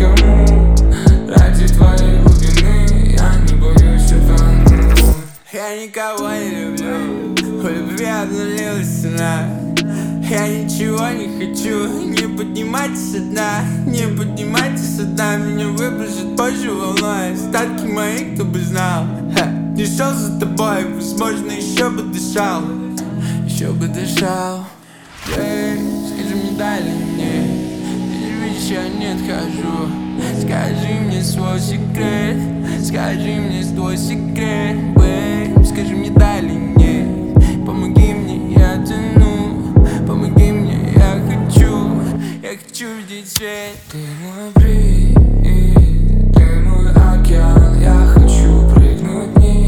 никому. Ради твоей глубины я не боюсь утонуть. Я никого не люблю, у любви обнулилась цена. Я ничего не хочу, не поднимайтесь со дна, не поднимайтесь со дна. Меня выбросит позже волной, остатки мои, кто бы знал. Не шел за тобой, возможно, еще бы дышал, еще бы дышал. Эй, скажи мне, дай ли мне, ведь я не отхожу. Скажи мне свой секрет, скажи мне свой секрет. Эй, скажи мне, дай ли мне, помоги мне, я тону. Помоги мне, я хочу видеть свет. Ты мой бриз, ты мой океан. Я хочу прыгнуть вниз.